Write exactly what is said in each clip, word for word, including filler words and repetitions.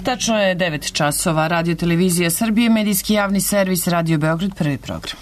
Tačno je devet časova. Radio Televizija Srbije, medijski javni servis Radio Beograd, prvi program.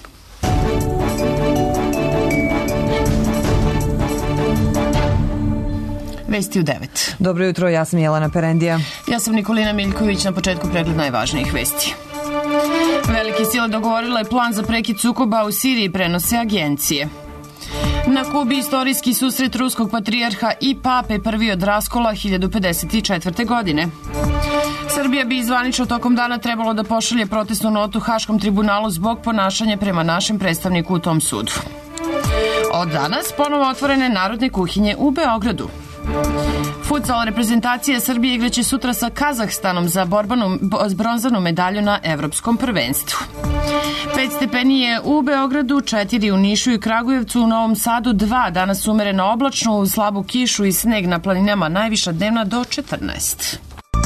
Vesti u devet. Dobro jutro, ja sam Jelena Perendija. Ja sam Nikolina Miljković, na početku pregled najvažnijih vesti. Velike sile dogovorile plan za prekid sukoba u Siriji, prenose agencije. Na Kubi istorijski susret ruskog patrijarha i pape, prvi od raskola hiljadu pedeset četvrte. godine. Srbija bi zvanično tokom dana trebalo da pošalje protestnu notu Haškom tribunalu zbog ponašanja prema našem predstavniku u tom sudu. Od danas ponovo otvorene narodne kuhinje u Beogradu. Futsal reprezentacija Srbije igraće sutra sa Kazahstanom za borbanu, bronzanu medalju na evropskom prvenstvu. Pet stepeni je u Beogradu, četiri u Nišu i Kragujevcu, u Novom Sadu dva, danas umereno oblačno, uz slabu kišu i sneg na planinama, najviša dnevna do četrnaest.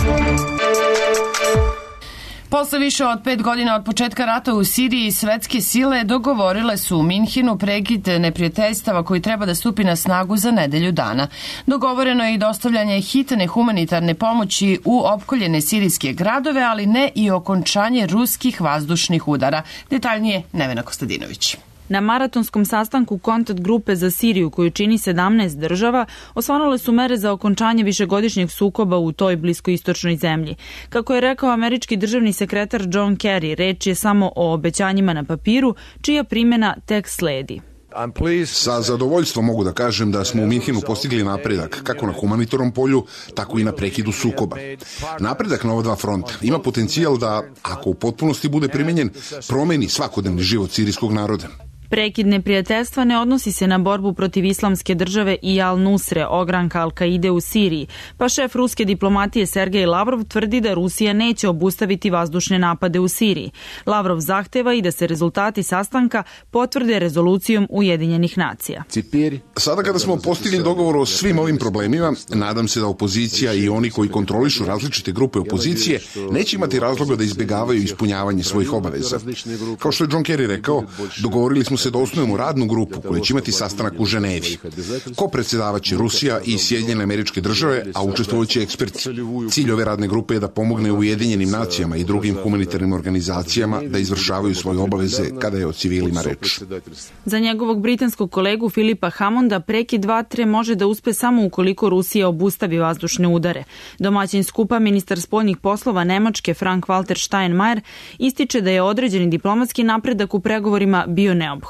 Posle više od pet godina od početka rata u Siriji, svetske sile dogovorile su u Minhenu prekid neprijateljstava koji treba da stupi na snagu za nedelju dana. Dogovoreno je i dostavljanje hitne humanitarne pomoći u opkoljene sirijske gradove, ali ne i okončanje ruskih vazdušnih udara. Detaljnije Nevena Kostadinović. Na maratonskom sastanku kontakt grupe za Siriju, koju čini sedamnaest država, osvanule su mere za okončanje višegodišnjeg sukoba u toj bliskoistočnoj zemlji. Kako je rekao američki državni sekretar John Kerry, reč je samo o obećanjima na papiru, čija primjena tek sledi. Sa zadovoljstvom mogu da kažem da smo u Minhenu postigli napredak, kako na humanitarnom polju, tako i na prekidu sukoba. Napredak na ova dva fronta ima potencijal da, ako u potpunosti bude primenjen, promeni svakodnevni život sirijskog naroda. Prekid neprijateljstva ne odnosi se na borbu protiv islamske države i Al-Nusre, ogranka Al-Kaide u Siriji, pa šef ruske diplomatije Sergej Lavrov tvrdi da Rusija neće obustaviti vazdušne napade u Siriji. Lavrov zahteva i da se rezultati sastanka potvrde rezolucijom Ujedinjenih nacija. Sada kada smo postigli dogovor o svim ovim problemima, nadam se da opozicija i oni koji kontrolišu različite grupe opozicije neće imati razloga da izbjegavaju ispunjavanje svojih obaveza. Kao što je John Kerry rekao, dogovorili smo se da osnujemo radnu grupu koja će imati sastanak u Ženevi. Ko predsjedavaće Rusija i Sjedinjene Američke Države, a učestvujući eksperti. Cilj ove radne grupe je da pomogne Ujedinjenim nacijama i drugim humanitarnim organizacijama da izvršavaju svoje obaveze kada je o civilima reč. Za njegovog britanskog kolegu Filipa Hammonda prekid vatre može da uspe samo ukoliko Rusija obustavi vazdušne udare. Domaćin skupa, ministar spoljnih poslova Nemačke Frank-Walter Steinmeier, ističe da je određeni diplomatski napredak u pregovorima bio neophodan.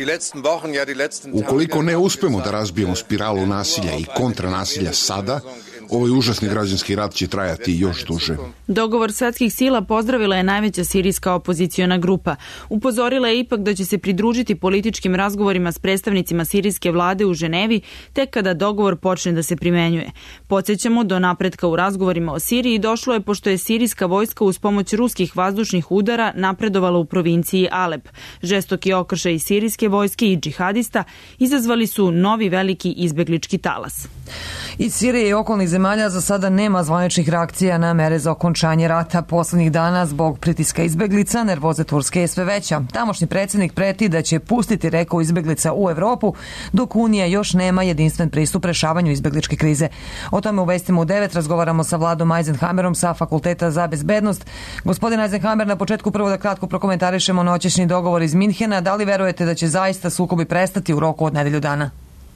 Ukoliko ne uspemo da razbijemo spiralu nasilja i kontranasilja sada, ovaj užasni građanski rat će trajati još duže. Dogovor svetskih sila pozdravila je najveća sirijska opoziciona grupa. Upozorila je ipak da će se pridružiti političkim razgovorima s predstavnicima sirijske vlade u Ženevi tek kada dogovor počne da se primenjuje. Podsjećamo, do napretka u razgovorima o Siriji došlo je pošto je sirijska vojska uz pomoć ruskih vazdušnih udara napredovala u provinciji Alep. Žestoki okršaj sirijske vojske i džihadista izazvali su novi veliki izbeglički talas. Iz Sirije i okolnih zemalja za sada nema zvaničnih reakcija na mere za okončanje rata. Poslednjih dana zbog pritiska izbeglica nervoza Turske je sve veća. Tamošnji predsjednik preti da će pustiti reku izbeglica u Evropu, dok Unija još nema jedinstven pristup rešavanju izbegličke krize. O tome u vestima u devet razgovaramo sa Vladom Eisenhammerom sa Fakulteta za bezbednost. Gospodin Eisenhammer, na početku prvo da kratko prokomentarišemo noćešnji dogovor iz Minhena. Da li verujete da će zaista sukobi prestati u roku od nedelju dana?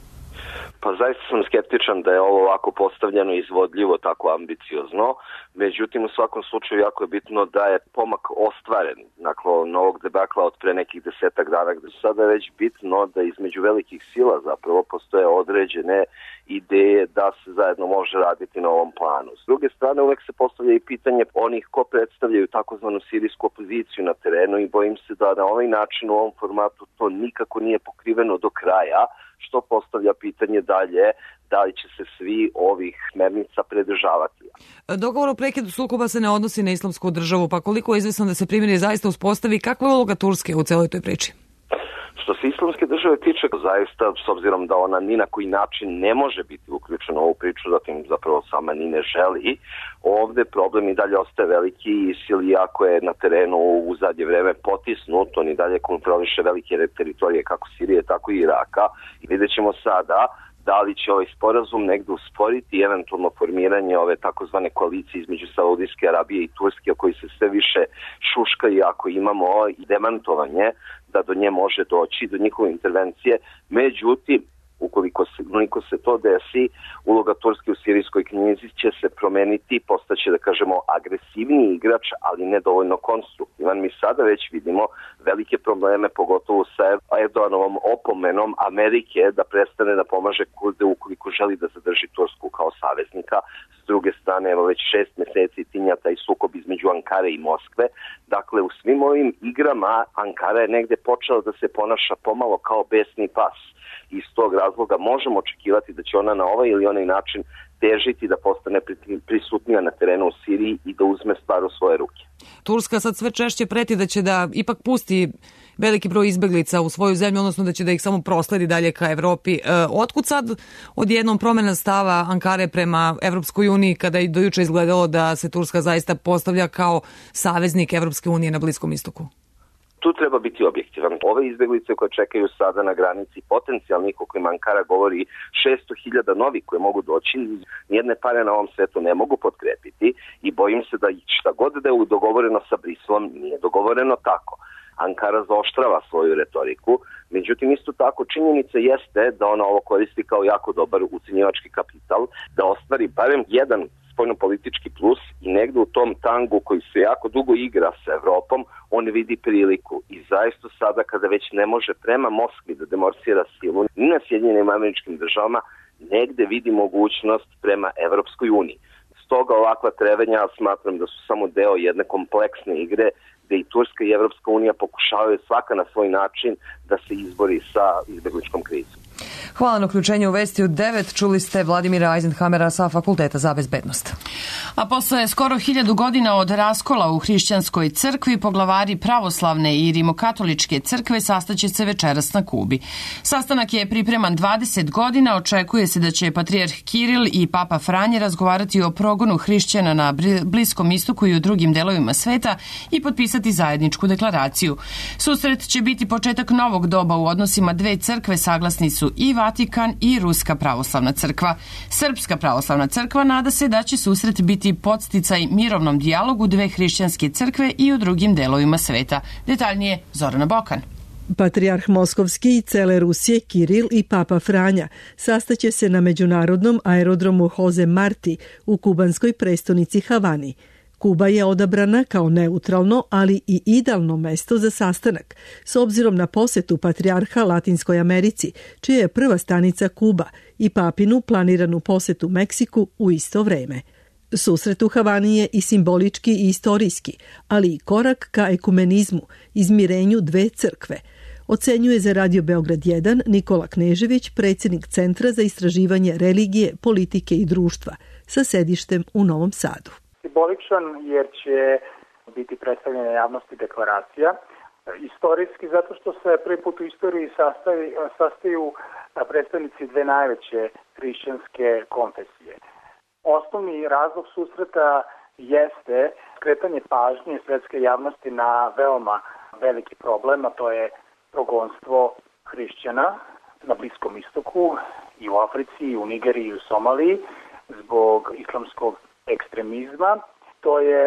Pa zaista sam skeptičan da je ovo ovako postavljeno izvodljivo, tako ambiciozno. Međutim, u svakom slučaju jako je bitno da je pomak ostvaren nakon novog debakla od pre nekih desetak dana, gde sada je već bitno da između velikih sila zapravo postoje određene ideje da se zajedno može raditi na ovom planu. S druge strane, uvek se postavlja i pitanje onih ko predstavljaju takozvanu sirijsku opoziciju na terenu i bojim se da na ovaj način u ovom formatu to nikako nije pokriveno do kraja, što postavlja pitanje dalje da li će se svi ovih smernica pridržavati. Dogovor o prekidu sukoba se ne odnosi na islamsku državu, pa koliko je izvesno da se primirje zaista uspostavi, kakva je uloga Turske u celoj toj priči? Što se islamske države tiče, zaista, s obzirom da ona ni na koji način ne može biti uključena u ovu priču, zatim zapravo sama ni ne želi, ovde problem i dalje ostaje veliki i ISIL, iako je na terenu u zadnje vreme potisnut, on i dalje kontroliše velike teritorije kako Sirije, tako i Iraka. I vidjet ćemo sada da li će ovaj sporazum negde usporiti eventualno formiranje ove takozvane koalicije između Saudijske Arabije i Turske, o koji se sve više šuška, i ako imamo demantovanje da do nje može doći, do njihove intervencije. Međutim, ukoliko se, ukoliko se to desi, uloga Turske u sirijskoj krizi će se promeniti, postaće, da kažemo, agresivniji igrač, ali ne dovoljno konstruktivan. Mi sada već vidimo velike probleme, pogotovo sa Erdoganovom opomenom Amerike da prestane da pomaže Kurde ukoliko želi da zadrži Tursku kao saveznika. S druge strane, evo već šest meseci tinja taj sukob između Ankare i Moskve. Dakle, u svim ovim igrama Ankara je negde počela da se ponaša pomalo kao besni pas. Iz tog razloga možemo očekivati da će ona na ovaj ili onaj način težiti da postane prisutnija na terenu u Siriji i da uzme stvar u svoje ruke. Turska sad sve češće preti da će da ipak pusti veliki broj izbeglica u svoju zemlju, odnosno da će da ih samo prosledi dalje ka Evropi. E, otkud sad odjednom promena stava Ankare prema Evropskoj uniji, kada je dojuče izgledalo da se Turska zaista postavlja kao saveznik Evropske unije na Bliskom istoku? Tu treba biti objektivan. Ove izbeglice koje čekaju sada na granici, potencijalnih, o kojima Ankara govori, šesto hiljada novi koje mogu doći, nijedne pare na ovom svetu ne mogu potkrepiti i bojim se da šta god da je dogovoreno sa Briselom nije dogovoreno tako. Ankara zaoštrava svoju retoriku, međutim isto tako činjenica jeste da ona ovo koristi kao jako dobar ucenjivački kapital, da ostvari barem jedan spoljnopolitički plus i negde u tom tangu koji se jako dugo igra sa Evropom, on vidi priliku. I zaista sada kada već ne može prema Moskvi da demonstrira silu ni na Sjedinjenim Američkim Državama, negde vidi mogućnost prema Evropskoj uniji. Stoga ovakva trevenja smatram da su samo deo jedne kompleksne igre gde i Turska i Evropska unija pokušavaju svaka na svoj način da se izbori sa izbegličkom krizom. Hvala na uključenju u Vesti u devet. Čuli ste Vladimira Eisenhamera sa Fakulteta za bezbednost. A posle skoro hiljadu godina od raskola u hrišćanskoj crkvi, poglavari pravoslavne i rimokatoličke crkve sastaće se večeras na Kubi. Sastanak je pripreman dvadeset godina, očekuje se da će patrijarh Kiril i papa Franje razgovarati o progonu hrišćana na Bliskom istoku i u drugim delovima sveta i potpisati zajedničku deklaraciju. Susret će biti početak novog doba u odnosima dve crkve, saglasni su i Vatikan i Ruska pravoslavna crkva. Srpska pravoslavna crkva nada se da će susret biti podsticaj mirovnom dijalogu dve hrišćanske crkve i u drugim delovima sveta. Detaljnije Zorana Bokan. Patrijarh Moskovski i cele Rusije Kiril i papa Franja sastaće se na međunarodnom aerodromu Jose Marti u kubanskoj prestonici Havani. Kuba je odabrana kao neutralno, ali i idealno mesto za sastanak, s obzirom na posetu patrijarha Latinskoj Americi, čija je prva stanica Kuba, i papinu planiranu posetu Meksiku u isto vreme. Susret u Havani je i simbolički i istorijski, ali i korak ka ekumenizmu, izmirenju dve crkve, ocenjuje za Radio Beograd jedan Nikola Knežević, predsjednik Centra za istraživanje religije, politike i društva, sa sedištem u Novom Sadu. Simboličan jer će biti predstavljena javnosti deklaracija. Istorijski zato što se prvi put u istoriji sastavi, sastaju predstavnici dve najveće hrišćanske konfesije. Osnovni razlog susreta jeste skretanje pažnje svetske javnosti na veoma veliki problem, a to je progonstvo hrišćana na Bliskom istoku i u Africi, i u Nigeriji, i u Somaliji zbog islamskog ekstremizma. To je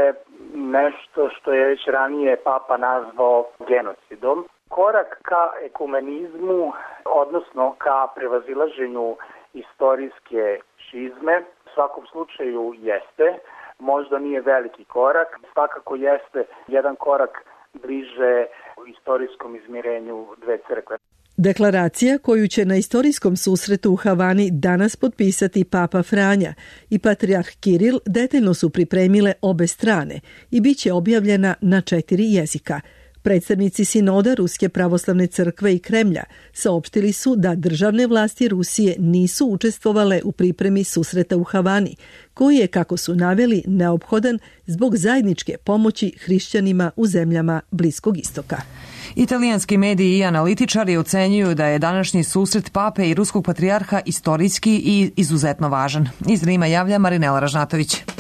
nešto što je već ranije papa nazvao genocidom. Korak ka ekumenizmu, odnosno ka prevazilaženju istorijske šizme, u svakom slučaju jeste. Možda nije veliki korak, svakako jeste jedan korak bliže istorijskom izmirenju dve crkve. Deklaracija koju će na istorijskom susretu u Havani danas potpisati papa Franja i patrijarh Kiril detaljno su pripremile obe strane i bit će objavljena na četiri jezika. Predstavnici sinoda Ruske pravoslavne crkve i Kremlja saopštili su da državne vlasti Rusije nisu učestvovale u pripremi susreta u Havani, koji je, kako su naveli, neophodan zbog zajedničke pomoći hrišćanima u zemljama Bliskog istoka. Italijanski mediji i analitičari ocenjuju da je današnji susret pape i ruskog patrijarha istorijski i izuzetno važan. Iz Rima javlja Marinela Ražnatović.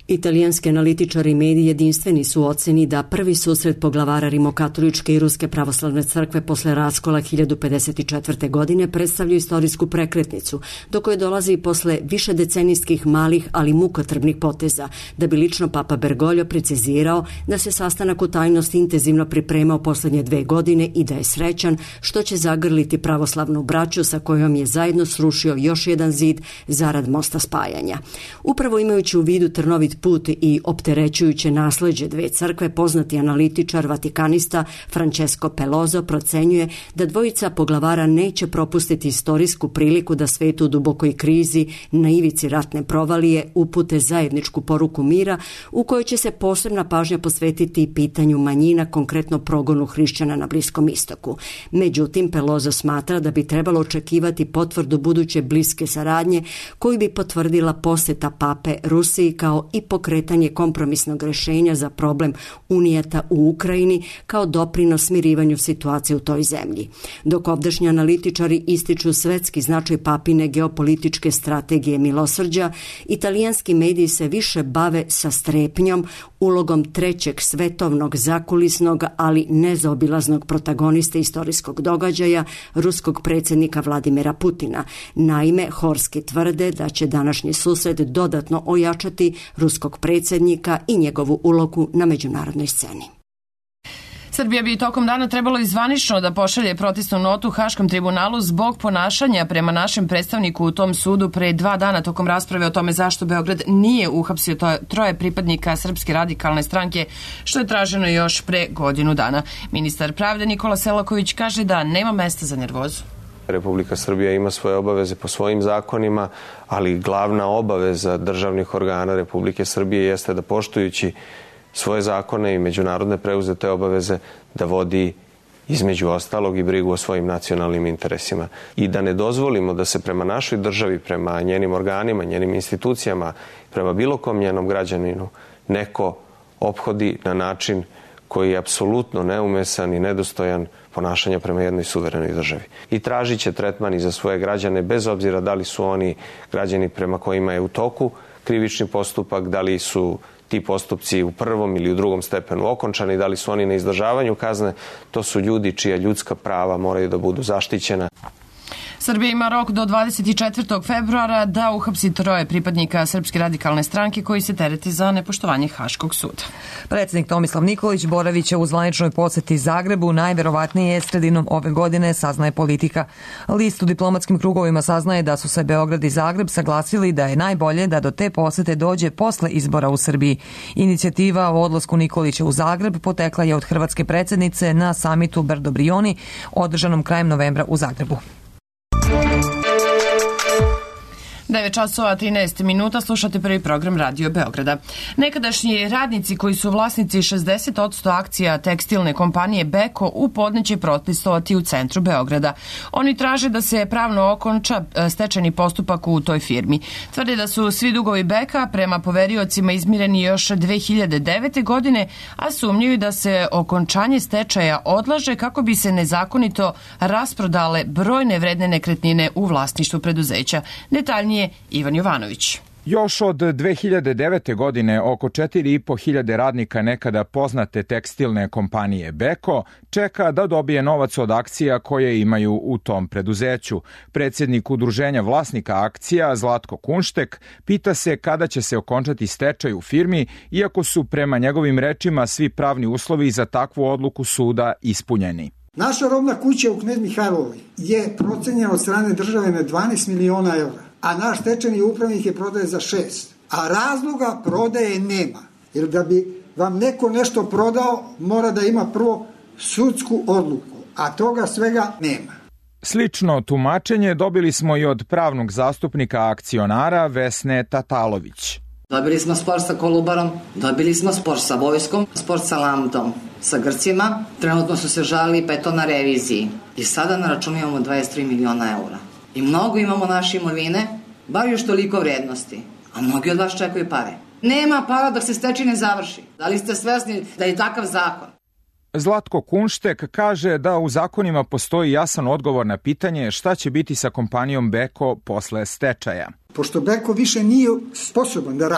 Italijanski analitičari i mediji jedinstveni su u oceni da prvi susret poglavara rimokatoličke i ruske pravoslavne crkve posle raskola hiljadu pedeset četvrte. godine predstavlja istorijsku prekretnicu, do koje dolazi posle višedecenijskih malih, ali mukotrpnih poteza, da bi lično Papa Bergoglio precizirao da se sastanak u tajnosti intenzivno pripremao poslednje dve godine i da je srećan što će zagrliti pravoslavnu braću sa kojom je zajedno srušio još jedan zid zarad mosta spajanja. Upravo imajući u vidu trnovit put i opterećujuće nasleđe dve crkve, poznati analitičar vatikanista Francesco Peloso procenjuje da dvojica poglavara neće propustiti istorijsku priliku da svetu u dubokoj krizi na ivici ratne provalije upute zajedničku poruku mira u kojoj će se posebna pažnja posvetiti pitanju manjina, konkretno progonu hrišćana na Bliskom istoku. Međutim, Peloso smatra da bi trebalo očekivati potvrdu buduće bliske saradnje koju bi potvrdila poseta pape Rusiji kao i pokretanje kompromisnog rešenja za problem unijata u Ukrajini kao doprinos smirivanju situacije u toj zemlji. Dok ovdašnji analitičari ističu svetski značaj papine geopolitičke strategije milosrđa, italijanski mediji se više bave sa strepnjom, ulogom trećeg svetovnog zakulisnog, ali nezaobilaznog protagoniste istorijskog događaja, ruskog predsjednika Vladimira Putina. Naime, Horski tvrde da će današnji susret dodatno ojačati ruskog predsjednika i njegovu ulogu na međunarodnoj sceni. Srbija bi tokom dana trebalo i zvanično da pošalje protestnu notu Haškom tribunalu zbog ponašanja prema našem predstavniku u tom sudu pre dva dana tokom rasprave o tome zašto Beograd nije uhapsio troje pripadnika Srpske radikalne stranke, što je traženo još pre godinu dana. Ministar pravde Nikola Selaković kaže da nema mesta za nervozu. Republika Srbija ima svoje obaveze po svojim zakonima, ali glavna obaveza državnih organa Republike Srbije jeste da poštujući svoje zakone i međunarodne preuzete obaveze da vodi između ostalog i brigu o svojim nacionalnim interesima. I da ne dozvolimo da se prema našoj državi, prema njenim organima, njenim institucijama, prema bilo kom njenom građaninu neko ophodi na način koji je apsolutno neumesan i nedostojan ponašanja prema jednoj suverenoj državi. I tražit će tretman i za svoje građane, bez obzira da li su oni građani prema kojima je u toku krivični postupak, da li su ti postupci u prvom ili u drugom stepenu okončani, da li su oni na izdržavanju kazne, to su ljudi čija ljudska prava moraju da budu zaštićena. Srbija ima rok do dvadeset četvrtog februara da uhapsi troje pripadnika Srpske radikalne stranke koji se tereti za nepoštovanje Haškog suda. Predsjednik Tomislav Nikolić boraviće u zvaničnoj poseti Zagrebu, najverovatnije sredinom ove godine, saznaje Politika. List u diplomatskim krugovima saznaje da su se Beograd i Zagreb saglasili da je najbolje da do te posete dođe posle izbora u Srbiji. Inicijativa o odlasku Nikolića u Zagreb potekla je od hrvatske predsjednice na samitu Brdo Brioni održanom krajem novembra u Zagrebu. devet časova trinaest minuta, slušate prvi program Radio Beograda. Nekadašnji radnici koji su vlasnici šezdeset posto akcija tekstilne kompanije Beko u podne će protestovati u centru Beograda. Oni traže da se pravno okonča stečajni postupak u toj firmi. Tvrde da su svi dugovi Beka prema poveriocima izmireni još dve hiljade devete. godine, a sumnjaju da se okončanje stečaja odlaže kako bi se nezakonito rasprodale brojne vredne nekretnine u vlasništvu preduzeća. Detaljnije Ivan Jovanović. Još od dve hiljade devete. godine oko četiri i po hiljade radnika nekada poznate tekstilne kompanije Beko čeka da dobije novac od akcija koje imaju u tom preduzeću. Predsjednik udruženja vlasnika akcija Zlatko Kunštek pita se kada će se okončati stečaj u firmi, iako su prema njegovim rečima svi pravni uslovi za takvu odluku suda ispunjeni. Naša robna kuća u Knez Mihajlovoj je procenjena od strane države na dvanaest miliona eura, a naš stečajni upravnik je prodaje za šest. A razloga prodaje nema, jer da bi vam neko nešto prodao mora da ima prvo sudsku odluku, a toga svega nema. Slično tumačenje dobili smo i od pravnog zastupnika akcionara Vesne Tatalović. Dobili smo spor sa Kolubarom, dobili smo spor sa vojskom, spor sa Lambdom, sa Grcima. Trenutno su se žalili pa je to na reviziji. I sada na računu imamo dvadeset tri miliona eura. I mnogo imamo naše imovine, bar još toliko vrednosti. A mnogi od vas čekaju pare. Nema para dok se stečaj ne završi. Da li ste svesni da je takav zakon? Zlatko Kunštek kaže da u zakonima postoji jasan odgovor na pitanje šta će biti sa kompanijom Beko posle stečaja. Pošto Beko više nije sposoban da radi,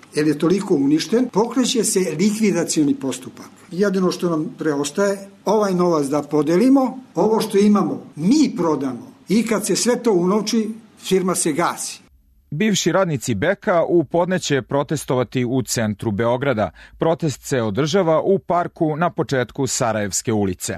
jer je toliko uništen, pokreće se likvidacioni postupak. Jedino što nam preostaje, ovaj novac da podelimo, ovo što imamo mi prodamo i kad se sve to unovči, firma se gasi. Bivši radnici Beka u podne će protestovati u centru Beograda. Protest se održava u parku na početku Sarajevske ulice.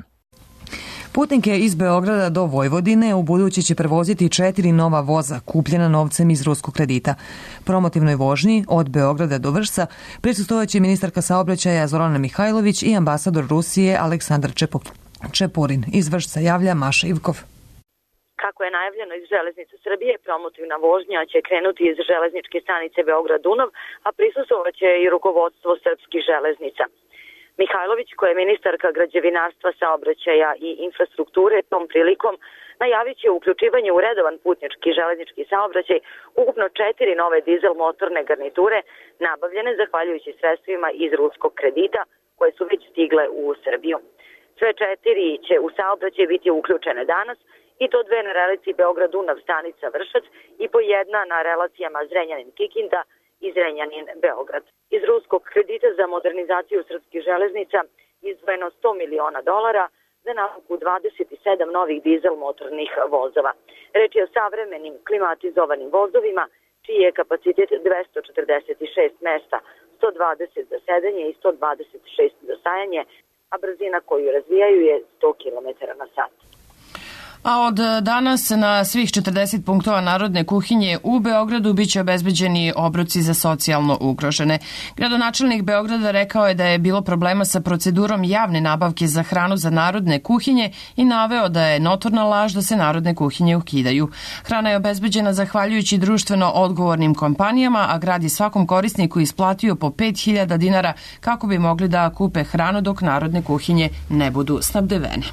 Putnike iz Beograda do Vojvodine u budući će prevoziti četiri nova voza kupljena novcem iz ruskog kredita. Promotivnoj vožnji od Beograda do Vršca prisustvovaće ministarka saobraćaja Zorana Mihajlović i ambasador Rusije Aleksandar Čepurin. Iz Vršca javlja Maša Ivkov. Kako je najavljeno iz Železnice Srbije, promotivna vožnja će krenuti iz železničke stanice Beograd-Dunav, a prisustvovaće i rukovodstvo srpskih železnica. Mihajlović, koja je ministarka građevinarstva, saobraćaja i infrastrukture, tom prilikom najavit će uključivanje u redovan putnički železnički saobraćaj ukupno četiri nove dizel motorne garniture nabavljene zahvaljujući sredstvima iz ruskog kredita koje su već stigle u Srbiju. Sve četiri će u saobraćaj biti uključene danas i to dve na relaciji Beograd-Dunav stanica Vršac i po jedna na relacijama Zrenjanin-Kikinda i Zrenjanin-Beograd. Iz ruskog kredita za modernizaciju srpskih železnica izdvojeno sto miliona dolara za nabavku dvadeset sedam novih dizel motornih vozova. Reč je o savremenim klimatizovanim vozovima čiji je kapacitet dvesta četrdeset šest mesta, sto dvadeset za sedenje i sto dvadeset šest za stajanje, a brzina koju razvijaju je sto kilometara na sat. A od danas na svih četrdeset punktova Narodne kuhinje u Beogradu biće obezbeđeni obroci za socijalno ugrožene. Gradonačelnik Beograda rekao je da je bilo problema sa procedurom javne nabavke za hranu za narodne kuhinje i naveo da je notorna laž da se narodne kuhinje ukidaju. Hrana je obezbeđena zahvaljujući društveno odgovornim kompanijama, a grad je svakom korisniku isplatio po pet hiljada dinara kako bi mogli da kupe hranu dok narodne kuhinje ne budu snabdevene.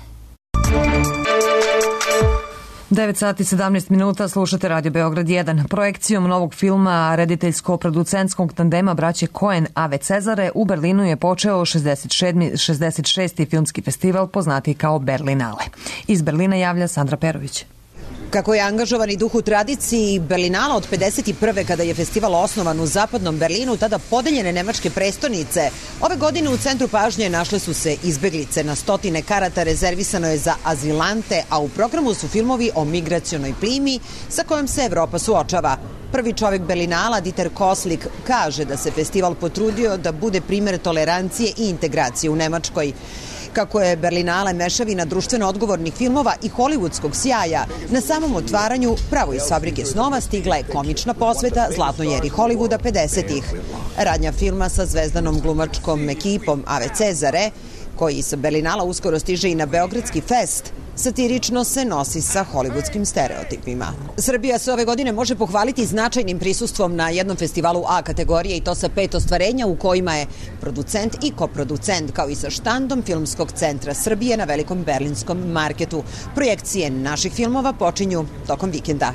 devet sati sedamnaest minuta, slušate Radio Beograd jedan. Projekcijom novog filma rediteljsko-producentskog tandema braće Coen Ave Cezare u Berlinu je počeo šezdeset šesti filmski festival poznati kao Berlinale. Iz Berlina javlja Sandra Perović. Kako je angažovani duh u tradiciji Berlinala od pedeset prve kada je festival osnovan u zapadnom Berlinu, tada podeljene nemačke prestonice, ove godine u centru pažnje našle su se izbeglice. Na stotine karata rezervisano je za azilante, a u programu su filmovi o migracionoj plimi sa kojom se Evropa suočava. Prvi čovjek Berlinala, Dieter Koslik, kaže da se festival potrudio da bude primer tolerancije i integracije u Nemačkoj. Kako je Berlinale mešavina društveno odgovornih filmova i hollywoodskog sjaja, na samom otvaranju pravo iz fabrike snova stigla je komična posveta zlatnoj eri Hollywooda pedesetih. Radnja filma sa zvezdanom glumačkom ekipom Ave Cezare, koji sa Berlinala uskoro stiže i na Beogradski fest, satirično se nosi sa hollywoodskim stereotipima. Srbija se ove godine može pohvaliti značajnim prisustvom na jednom festivalu A kategorije i to sa pet ostvarenja u kojima je producent i koproducent, kao i sa štandom Filmskog centra Srbije na velikom berlinskom marketu. Projekcije naših filmova počinju tokom vikenda.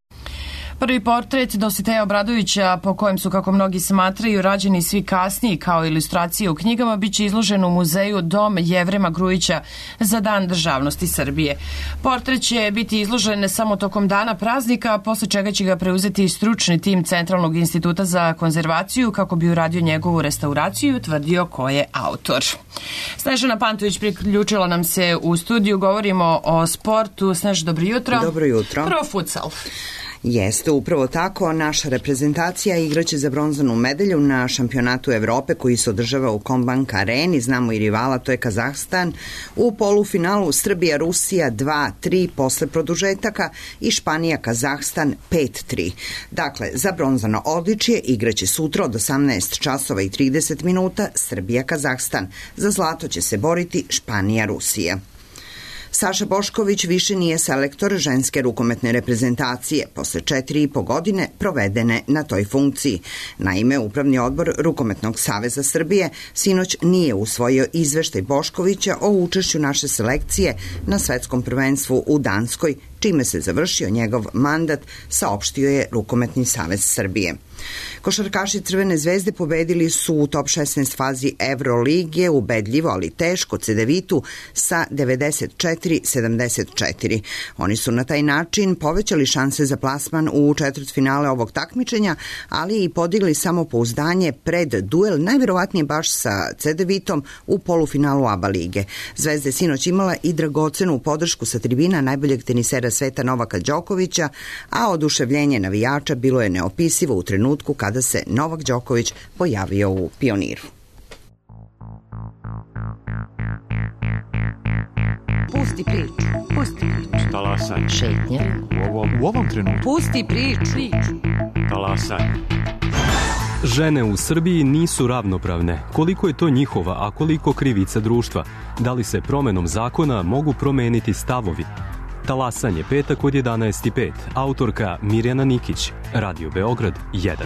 Prvi portret Dositeja Obradovića, po kojem su, kako mnogi smatraju, rađeni svi kasniji kao ilustracije u knjigama, biće izložen u muzeju Dom Jevrema Grujića za Dan državnosti Srbije. Portret će biti izložen ne samo tokom dana praznika, posle čega će ga preuzeti stručni tim Centralnog instituta za konzervaciju kako bi uradio njegovu restauraciju i utvrdio ko je autor. Snežana Pantović priključila nam se u studiju, govorimo o sportu. Snež, dobro jutro. Dobro jutro. Prvo futsal. Jeste, upravo tako. Naša reprezentacija igraće za bronzanu medalju na šampionatu Evrope koji se održava u Kombank areni. Znamo i rivala, to je Kazahstan. U polufinalu Srbija-Rusija dva tri posle produžetaka i Španija-Kazahstan pet tri. Dakle, za bronzano odličje igraće sutra od osamnaest časova i trideset minuta Srbija-Kazahstan. Za zlato će se boriti Španija-Rusija. Saša Bošković više nije selektor ženske rukometne reprezentacije posle četiri i po godine provedene na toj funkciji. Naime, Upravni odbor Rukometnog saveza Srbije sinoć nije usvojio izveštaj Boškovića o učešću naše selekcije na svetskom prvenstvu u Danskoj, čime se završio njegov mandat, saopštio je Rukometni savez Srbije. Košarkaši Crvene zvezde pobedili su u top šesnaest fazi Evrolige ubedljivo, ali teško Cedevitu sa devedeset četiri četiri sedamdeset četiri. Oni su na taj način povećali šanse za plasman u četvrtfinale ovog takmičenja, ali i podigli samopouzdanje pred duel najverovatnije baš sa C D Vitom u polufinalu A B A lige. Zvezda je sinoć imala i dragocenu podršku sa tribina najboljeg tenisera sveta Novaka Đokovića, a oduševljenje navijača bilo je neopisivo u trenutku kada se Novak Đoković pojavio u Pioniru. Pusti priču, pusti priču. Talasanje. Šetnja. U ovom, u ovom trenutku. Pusti priču. Talasanje. Žene u Srbiji nisu ravnopravne. Koliko je to njihova, a koliko krivica društva? Da li se promenom zakona mogu promeniti stavovi? Talasanje, petak od jedanaest i pet. Autorka Mirjana Nikić. Radio Beograd jedan.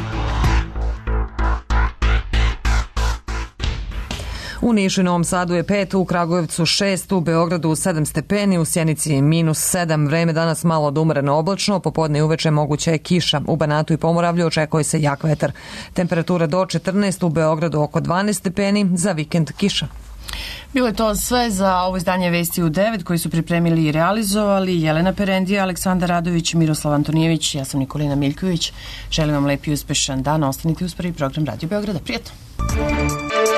U Nišu i Novom Sadu je pet, u Kragujevcu šest, u Beogradu sedam stepeni, u Sjenici minus sedam. Vreme danas malo odumreno oblačno, popodne i uveče moguća je kiša. U Banatu i Pomoravlju očekuje se jak vetar. Temperatura do četrnaest, u Beogradu oko dvanaest stepeni, za vikend kiša. Bilo je to sve za ovo izdanje Vesti u devet koji su pripremili i realizovali Jelena Perendija, Aleksandar Radović, Miroslav Antonijević, ja sam Nikolina Miljković. Želim vam lep i uspešan dan, ostanite uz prvi program Radio Beograda. Prijatno!